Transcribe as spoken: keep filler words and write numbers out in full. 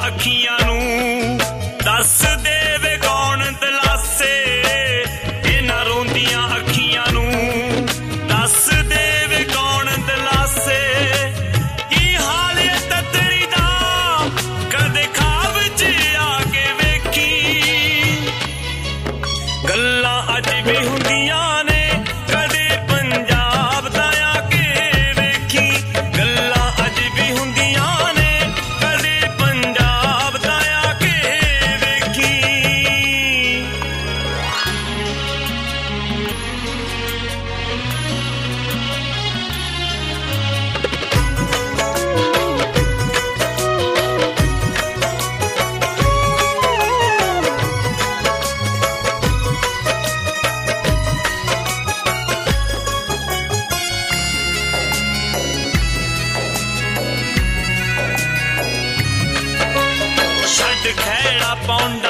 ਅੱਖੀਆਂ ਨੂੰ ਦੱਸ ਦੇਵੇ ਕੌਣ ਦਿਲਾਸੇ ਇਹਨਾਂ ਰੋਂਦੀਆਂ ਅੱਖੀਆਂ ਨੂੰ ਦੱਸ ਦੇਵੇ ਕੌਣ ਦਿਲਾਸੇ ਕੀ ਹਾਲ ਏ ਤਤਰੀ ਦਾ ਕਦੇ ਖਾਬ 'ਚ ਆ ਕੇ ਵੇਖੀ ਗੱਲਾਂ ਅੱਜ ਵੀ ਹੁੰਦੀਆਂ ਨੇ ਕਦੇ ਪੰਜਾਬ ਦਾ ਆ ਕੇ ਵੇਖੀ ਗੱਲਾਂ ਅੱਜ ਵੀ ਹੁੰਦੀਆਂ ਨੇ ਕਦੇ ਪੰਜਾਬ ਦਾ ਆ ਕੇ ਵੇਖੀ ਛੱਡ ਖਹਿੜਾ ਪਾਉਂਦਾ